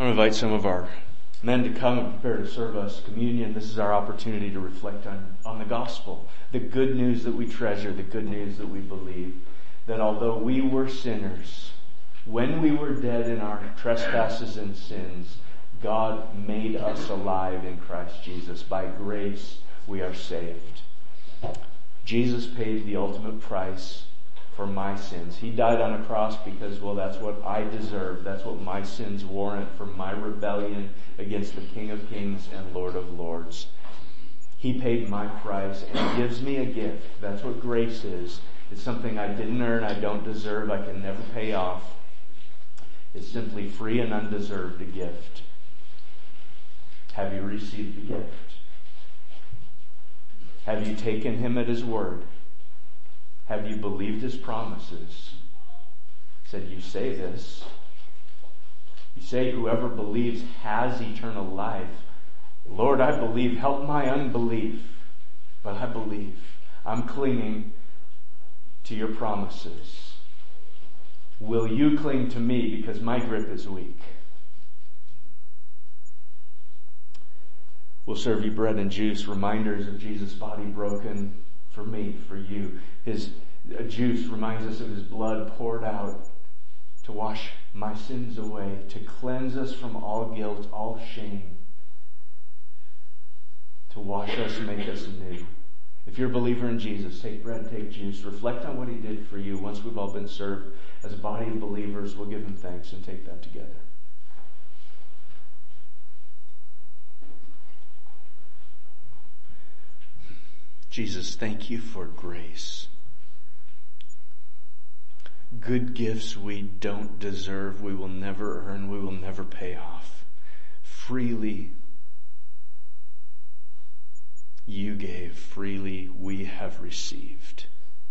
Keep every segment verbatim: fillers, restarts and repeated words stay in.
to invite some of our men to come and prepare to serve us communion. This is our opportunity to reflect on, on the gospel, the good news that we treasure, the good news that we believe, that although we were sinners, when we were dead in our trespasses and sins, God made us alive in Christ Jesus. By grace, we are saved. Jesus paid the ultimate price for my sins. He died on a cross because, well, that's what I deserve. That's what my sins warrant for my rebellion against the King of Kings and Lord of Lords. He paid my price and gives me a gift. That's what grace is. It's something I didn't earn, I don't deserve, I can never pay off. It's simply free and undeserved a gift. Have you received the gift? Have you taken him at his word? Have you believed his promises? Said, you say this. You say whoever believes has eternal life. Lord, I believe. Help my unbelief. But I believe. I'm clinging to your promises. Will you cling to me because my grip is weak? We'll serve you bread and juice, reminders of Jesus' body broken for me, for you. His uh, juice reminds us of his blood poured out to wash my sins away, to cleanse us from all guilt, all shame, to wash us and make us new. If you're a believer in Jesus, take bread, take juice, reflect on what he did for you. Once we've all been served as a body of believers, we'll give him thanks and take that together. Jesus, thank you for grace. Good gifts we don't deserve, we will never earn, we will never pay off. Freely you gave, freely we have received.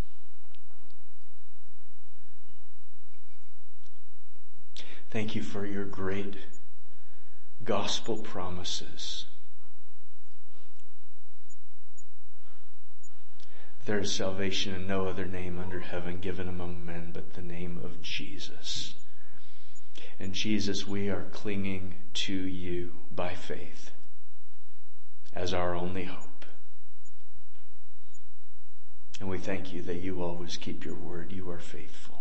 Thank you for your great gospel promises. There is salvation in no other name under heaven given among men but the name of Jesus. And Jesus, we are clinging to you by faith as our only hope. And we thank you that you always keep your word. You are faithful.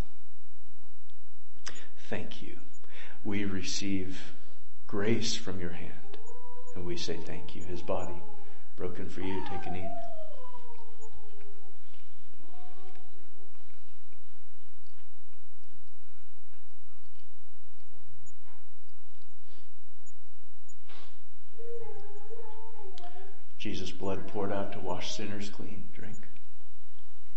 Thank you. We receive grace from your hand. And we say thank you. His body broken for you. Take and eat. Jesus' blood poured out to wash sinners clean. Drink.